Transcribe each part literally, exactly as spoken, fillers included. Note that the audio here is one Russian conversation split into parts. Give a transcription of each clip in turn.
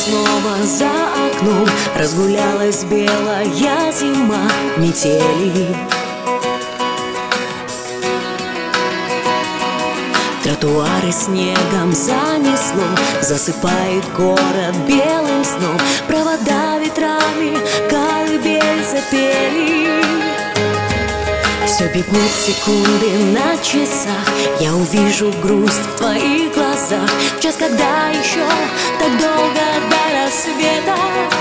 снова за окном, разгулялась белая зима метели. Тротуары снегом занесло, засыпает город белым сном. Провода ветрами колыбель запели. Все бегут секунды на часах, я увижу грусть в твоих глазах. В час, когда еще так долго до рассвета,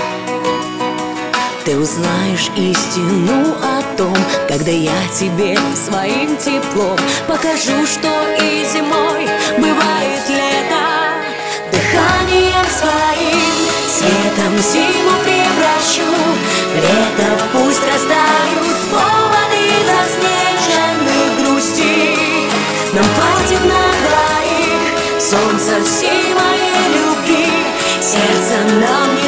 ты узнаешь истину о том, когда я тебе своим теплом покажу, что и зимой бывает лето. Дыханием своим цветом зиму превращу, лето пусть растают поводы заснеженных грустей. Нам хватит на двоих солнца всей моей любви, сердце нам не